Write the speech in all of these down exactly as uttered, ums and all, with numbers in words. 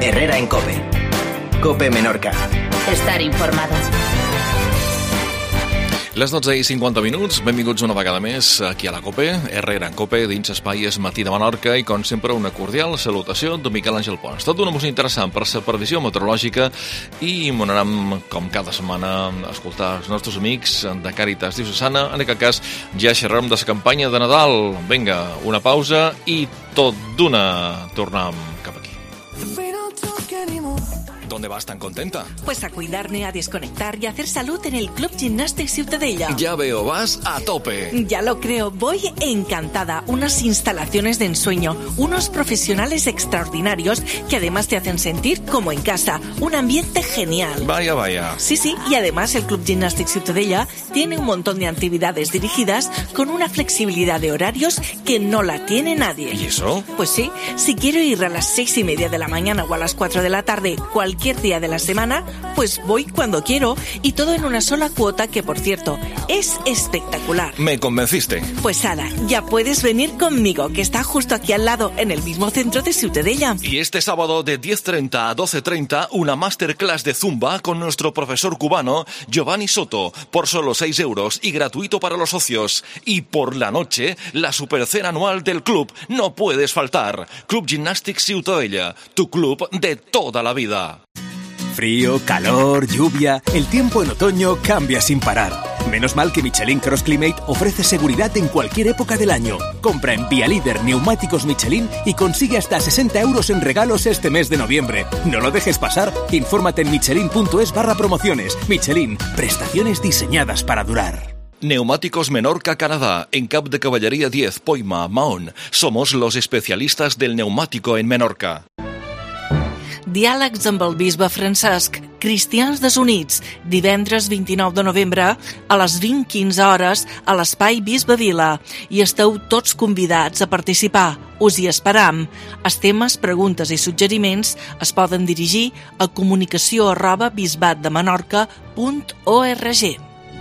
Herrera en COPE. COPE Menorca. Estar informado. Les dotze i cinquanta minuts, benvinguts una vegada més aquí a la COPE, Herrera en COPE, dins Espai és Matí de Menorca i, com sempre, una cordial salutació de Miquel Àngel Pons. Tot una música interessant per la previsió meteorològica i m'anem, com cada setmana, a escoltar els nostres amics de Càritas Diocesana. En aquest cas, ja xerrarem de la campanya de Nadal. Vinga, una pausa i tot d'una tornem cap aquí. ¿Dónde vas tan contenta? Pues a cuidarme, a desconectar y a hacer salud en el Club Gimnàstic Ciutadella. Ya veo, vas a tope. Ya lo creo, voy encantada. Unas instalaciones de ensueño, unos profesionales extraordinarios que además te hacen sentir como en casa. Un ambiente genial. Vaya, vaya. Sí, sí, y además el Club Gimnàstic Ciutadella tiene un montón de actividades dirigidas con una flexibilidad de horarios que no la tiene nadie. ¿Y eso? Pues sí, si quiero ir a las seis y media de la mañana o a las cuatro de la tarde, cualquier día de la semana, pues voy cuando quiero y todo en una sola cuota que, por cierto, es espectacular. Me convenciste. Pues Ada, ya puedes venir conmigo, que está justo aquí al lado, en el mismo centro de Ciutadella. Y este sábado de diez treinta a doce treinta, una masterclass de Zumba con nuestro profesor cubano Giovanni Soto, por solo seis euros y gratuito para los socios. Y por la noche, la supercena anual del club. No puedes faltar. Club Gimnàstic Ciutadella, tu club de toda la vida. Frío, calor, lluvia, el tiempo en otoño cambia sin parar. Menos mal que Michelin Cross Climate ofrece seguridad en cualquier época del año. Compra en Vía Líder neumáticos Michelin y consigue hasta sesenta euros en regalos este mes de noviembre. No lo dejes pasar. Infórmate en michelin.es barra promociones. Michelin, prestaciones diseñadas para durar. Neumáticos Menorca, Canadá, en Cap de Caballería diez, Poima, Mahón. Somos los especialistas del neumático en Menorca. Diàlegs amb el bisbe Francesc, Cristians Desunits, divendres vint-i-nou de novembre a les vint quinze hores a l'Espai Bisbe Vila. I esteu tots convidats a participar. Us hi esperam. Els temes, preguntes i suggeriments es poden dirigir a comunicació arroba bisbatdemenorca punt org.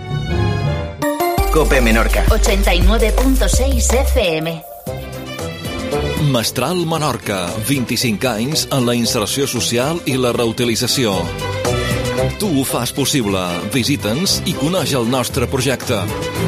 COPE Menorca. ochenta y nueve punto seis F M. Mestral Menorca, vint-i-cinc anys en la inserció social i la reutilització. Tu ho fas possible. Visita'ns i coneix el nostre projecte.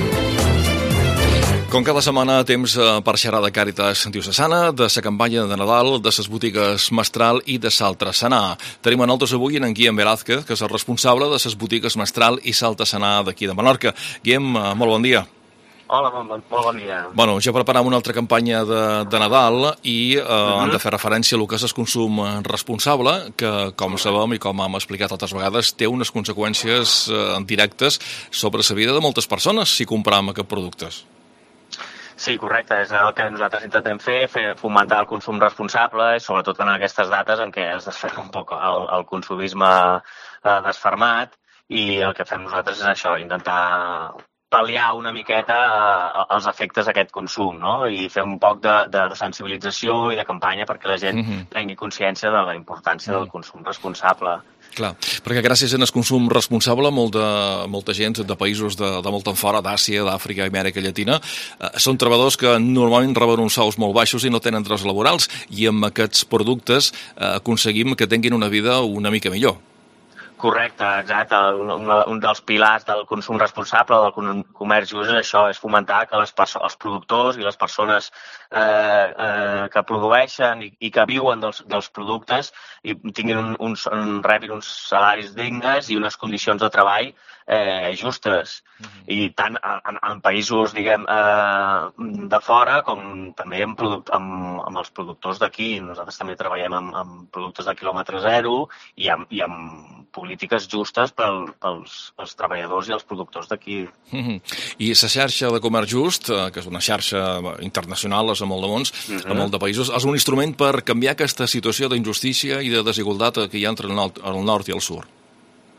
Com cada setmana, temps per xerrar de Càritas Diocesana, de la campanya de Nadal, de les botigues Mestral i de Salta-Senar. Tenim a nosaltres avui en Guillem Velázquez, que és el responsable de les botigues Mestral i Salta-Senar d'aquí de Menorca. Guillem, molt bon dia. Hola, bon, bon, molt bon dia. Bueno, ja preparem una altra campanya de, de Nadal i eh, uh-huh. hem de fer referència a el que és el consum responsable, que, com sabem i com hem explicat altres vegades, té unes conseqüències eh, directes sobre la vida de moltes persones si compram aquests productes. Sí, correcte, és el que nosaltres intentem fer, fer fomentar el consum responsable, sobretot en aquestes dates en què es desferma un poc el, el consumisme eh, desfermat, i el que fem nosaltres és això, intentar pal·liar una miqueta eh, els efectes d'aquest consum, no? I fer un poc de, de sensibilització i de campanya perquè la gent uh-huh. prengui consciència de la importància uh-huh. del consum responsable. Clar, perquè gràcies al consum responsable molta, molta gent de països de, de molt en fora, d'Àsia, d'Àfrica i Amèrica Llatina, eh, són treballadors que normalment reben uns sous molt baixos i no tenen drets laborals, i amb aquests productes eh, aconseguim que tinguin una vida una mica millor. Correcte, exacte. Un, un dels pilars del consum responsable, del comerç just, és això, és fomentar que les perso- els productors i les persones eh, eh, que produeixen i, i que viuen dels, dels productes i tinguin un, uns, un, rebin uns salaris dignes i unes condicions de treball eh, justes. Mm-hmm. I tant en, en països, diguem, eh, de fora com també en product, amb, amb els productors d'aquí. Nosaltres també treballem amb, amb productes de quilòmetre zero i amb, i amb polítiques justes pel, pels, pels treballadors i els productors d'aquí. Mm-hmm. I la xarxa de comerç just, que és una xarxa internacional, és a molt de mons, mm-hmm. a molt de països, és un instrument per canviar aquesta situació d'injustícia i de desigualtat que hi ha entre el nord, el nord i el sud.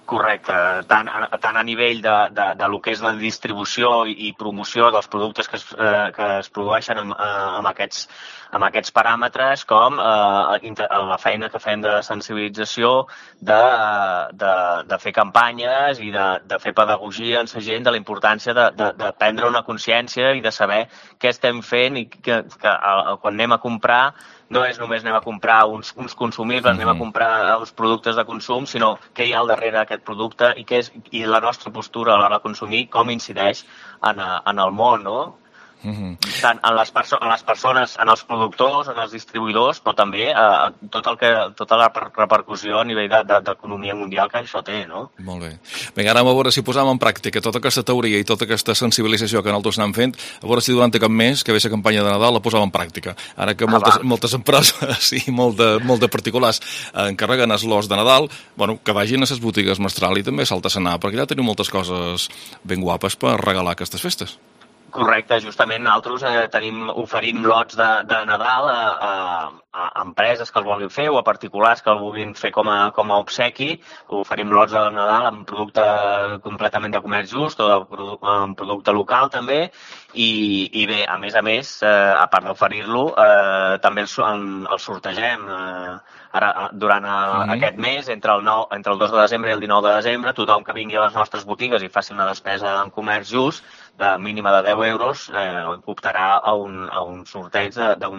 Correcte, tant, tant a nivell de, de, de lo que és la distribució i, i promoció dels productes que es, eh, que es produeixen amb, eh, amb, aquests, amb aquests paràmetres, com eh, la feina que fem de sensibilització, de, de, de fer campanyes i de, de fer pedagogia en la gent de la importància de, de, de prendre una consciència i de saber què estem fent i que, que eh, quan anem a comprar no és només anem a comprar uns, uns consumibles, mm-hmm. anem a comprar uns productes de consum, sinó què hi ha al darrere d'aquest producte i, què és, i la nostra postura a l'hora de consumir, com incideix en, a, en el món, no? Mm-hmm. Tant en les, perso en les persones, en els productors, en els distribuïdors, però també eh, tot el que, tota la repercussió a nivell d'economia mundial que això té, no? Molt bé. Vinga, ara a veure si posam en pràctica tota aquesta teoria i tota aquesta sensibilització que nosaltres anem fent, a veure si durant aquest mes que ve la campanya de Nadal la posam en pràctica. Ara que moltes, ah, moltes empreses i molt de, molt de particulars encarreguen els lots de Nadal, bueno, que vagin a les botigues Mestral i també a Salta-Senar, perquè allà tenim moltes coses ben guapes per regalar aquestes festes. Correcte, justament nosaltres eh, tenim oferint lots de, de Nadal a, a, a empreses que el vulguin fer o a particulars que el vulguin fer com a, com a obsequi. Oferim lots de Nadal amb producte completament de comerç just o de produ amb producte local també i, i bé, a més a més, eh, a part d'oferir-lo, eh, també el, el sortegem. Eh, Ara, durant a, mm-hmm. aquest mes, entre el, nou, entre el dos de desembre i el dinou de desembre, tothom que vingui a les nostres botigues i faci una despesa en comerç just, de mínima de deu euros, eh, optarà a un, a un sorteig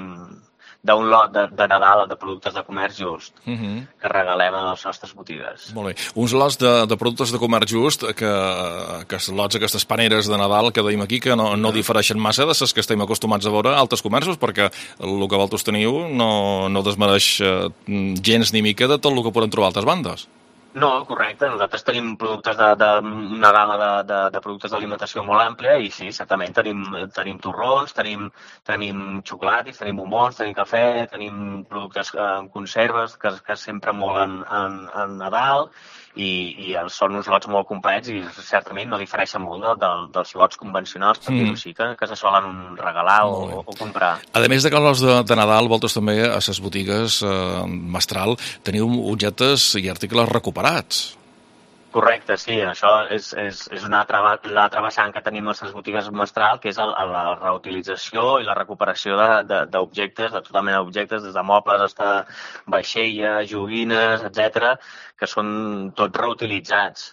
d'un lot de, de Nadal de productes de comerç just, mm-hmm. que regalem a les nostres botigues. Molt bé. Uns lots de, de productes de comerç just, que, que lots, aquestes paneres de Nadal que deim aquí, que no, no difereixen massa de les que estem acostumats a veure a altres comerços, perquè el que vosaltres teniu no, no desmereix eh, gens ni mica de tot el que podem trobar a altres bandes. No, correcte. Nosaltres tenim productes de, de una gamma de, de, de productes d'alimentació molt àmplia i sí, certament tenim, tenim torrons, tenim, tenim xocolatis, tenim bombons, tenim cafè, tenim productes en conserves que, que sempre molen en, en Nadal i, i són uns lots molt complets i certament no difereixen molt de, de, dels lots convencionals, per dir-ho així, que, que se solen regalar o, o comprar. A més de que els de, de Nadal, vosaltres també a les botigues eh, Mestral teniu objectes i articles recuperats. Correcte, sí, això és, és, és una altra, l'altra vessant que tenim a les botigues Mestral, que és el, la reutilització i la recuperació d'objectes, de, de, de tota mena d'objectes, des de mobles fins a vaixelles, joguines, etcètera, que són tots reutilitzats.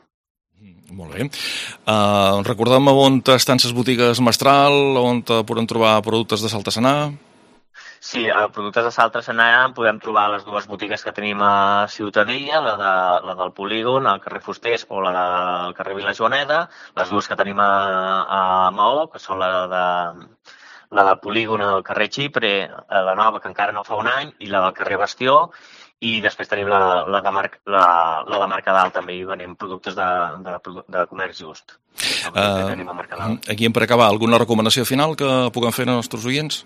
Molt bé. Uh, recordem on estan les botigues Mestral, on podem trobar productes de Salta-Senar? Sí, a productes de Salta-Senar podem trobar les dues botigues que tenim a Ciutadella, la, de, la del Polígon, al carrer Fusters, o la del carrer Vila Joaneda, les dues que tenim a, a Maó, que són la de la del Polígon al carrer Xipre, la nova, que encara no fa un any, i la del carrer Bastió, i després tenim la, la, de, Mar, la, la de Mercadal, també hi venim productes de, de, de comerç just. Uh, aquí hem per acabar, alguna recomanació final que puguem fer als nostres oients?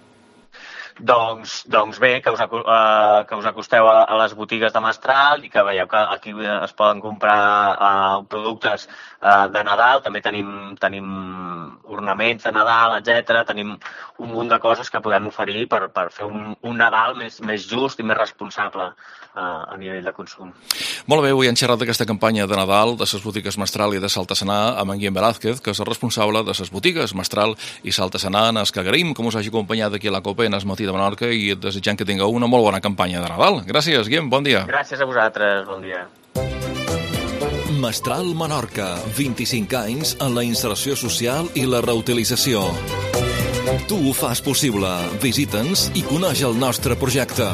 Doncs, doncs bé, que us, uh, que us acosteu a, a les botigues de Mestral i que veieu que aquí es poden comprar uh, productes uh, de Nadal, també tenim, tenim ornaments de Nadal, etcètera. Tenim un munt de coses que podem oferir per, per fer un, un Nadal més, més just i més responsable uh, a nivell de consum. Molt bé, avui hem xerrat d'aquesta campanya de Nadal de les botigues Mestral i de Salta-Senar amb en Guillem Velázquez, que és el responsable de les botigues Mestral i Salta-Senar, en els que agraïm que us hagi acompanyat aquí a la COPE en el matí de Menorca i desitjant que tingueu una molt bona campanya de Nadal. Gràcies, Guillem, bon dia. Gràcies a vosaltres, bon dia. Mestral Menorca, vint-i-cinc anys en la inserció social i la reutilització. Tu ho fas possible. Visita'ns i coneix el nostre projecte.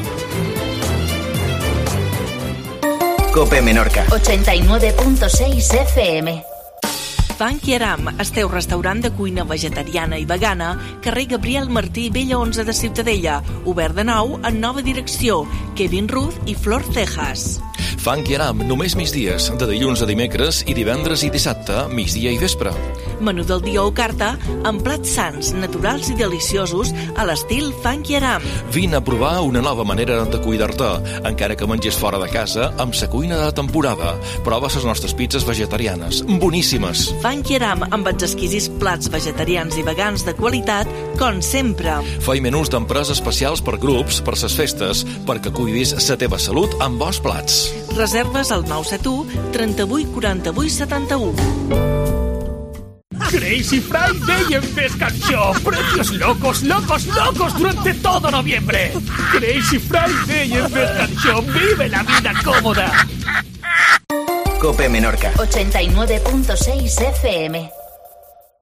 COPE Menorca ochenta y nueve punto seis F M. Funky Aram, el teu restaurant de cuina vegetariana i vegana, carrer Gabriel Martí, Vella onze de Ciutadella, obert de nou en nova direcció, Kevin Ruth i Flor Cejas. Funky Aram, només migdies, de dilluns a dimecres i divendres i dissabte, migdia i vespre. Menú del dia o carta, amb plats sans, naturals i deliciosos a l'estil Funky Aram. Vine a provar una nova manera de cuidar-te, encara que mengis fora de casa, amb sa cuina de temporada. Prova les nostres pizzas vegetarianes, boníssimes. Funky Aram, amb els exquisits plats vegetarians i vegans de qualitat, com sempre. Fai menús d'empresa especials per grups, per ses festes, perquè cuidis sa teva salut amb bons plats. Reserves al nou set u, trenta-vuit, quaranta-vuit, setanta-u. Crazy Friday en Descanso. Precios locos, locos, locos durante todo noviembre. Crazy Friday en Descanso. Vive la vida cómoda. Cope Menorca. ochenta y nueve punto seis F M.